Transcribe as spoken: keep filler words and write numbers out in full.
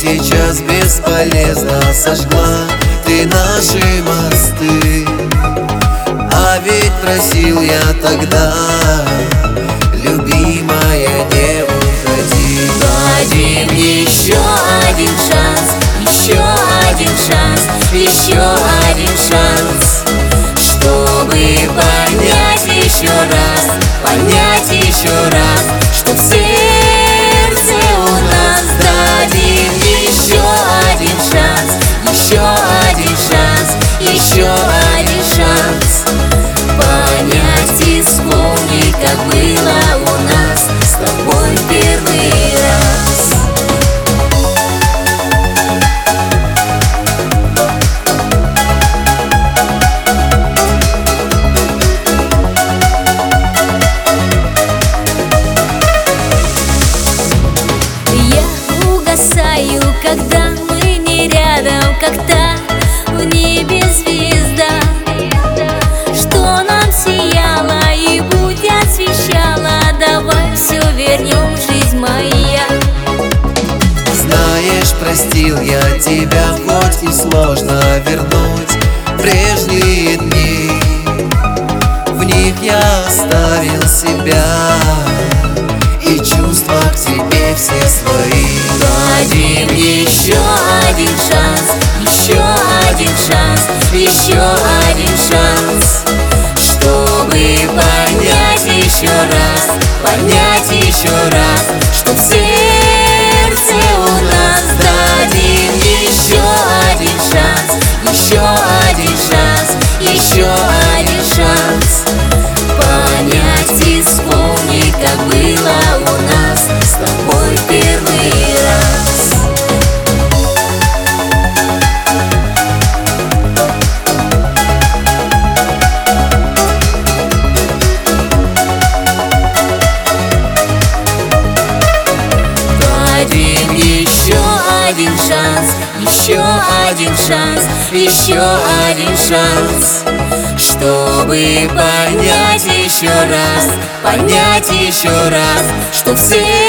сейчас бесполезно сожгла ты наши мосты. А ведь просил я тогда, любимая, не уходи. Дадим еще один шанс, еще один шанс, еще один шанс, чтобы понять еще раз, понять еще раз, что в сердце у нас. Дадим еще один шанс, еще один шанс, еще один шанс, понять и вспомнить, как было у нас с тобой первый раз. Я угасаю, когда мы не рядом, как та в небе звезда, что нам сияла и путь освещала. Давай все вернем, жизнь моя. Знаешь, простил я тебя, хоть и сложно вернуть прежние дни. В них я оставил себя и чувства к тебе все свои. Дадим еще один шанс, еще один шанс, еще один шанс, чтобы понять еще раз, понять еще раз, что в сердце у нас. Дадим еще один шанс, еще один шанс, еще один шанс, понять и вспомнить, как было у нас с тобой первый раз. Дадим еще один шанс, еще один шанс, еще один шанс, чтобы понять еще раз, понять еще раз, что все